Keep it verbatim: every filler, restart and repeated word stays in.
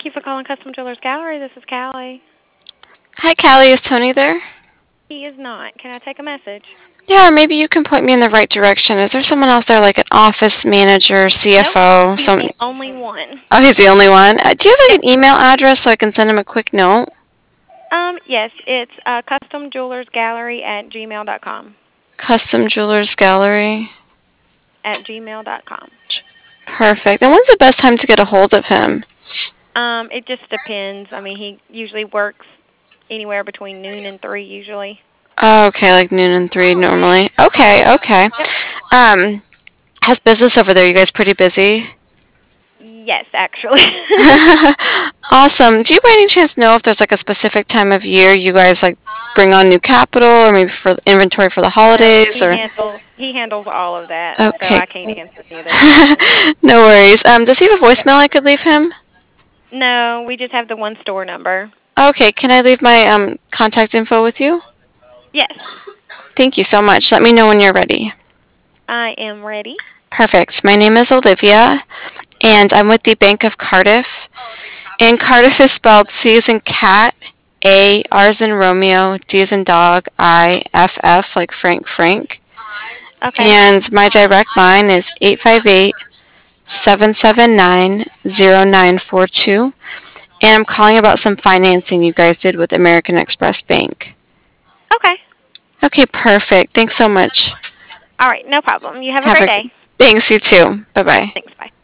you for calling Custom Jewelers Gallery. This is Callie. Hi, Callie. Is Tony there? He is not. Can I take a message? Yeah, or maybe you can point me in the right direction. Is there someone else there, like an office manager, Nope. C F O? He's Some. the only one. Oh, he's the only one. Uh, do you have Yep. like an email address so I can send him a quick note? Um, yes, it's uh, Custom Jewelers Gallery at gmail dot com. Custom Jewelers Gallery. At gmail dot com. Perfect. And when's the best time to get a hold of him? Um, it just depends. I mean, he usually works anywhere between noon and three usually. Oh, okay, like noon and three normally. Okay, okay. Yep. Um, how's business over there? You guys pretty busy? Yes, actually. Awesome. Do you by any chance know if there's like a specific time of year you guys like bring on new capital or maybe for inventory for the No, holidays he or handles he handles all of that, so okay. I can't answer any of those questions. No worries. Um, does he have a Yep. voicemail I could leave him? No, we just have the one store number. Okay, can I leave my um contact info with you? Yes, Thank you so much. Let me know when you're ready. I am ready. Perfect. My name is Olivia and I'm with the Bank of Cardiff. And Cardiff is spelled C as in cat, A, R as in Romeo, D as in dog, I, F, F like Frank Frank. Okay. And my direct line is eight five eight, seven seven nine, zero nine four two. And I'm calling about some financing you guys did with American Express Bank. Okay. Okay, perfect. Thanks so much. All right, no problem. You have a Have great a day. thanks you too. Bye bye. Thanks. Bye.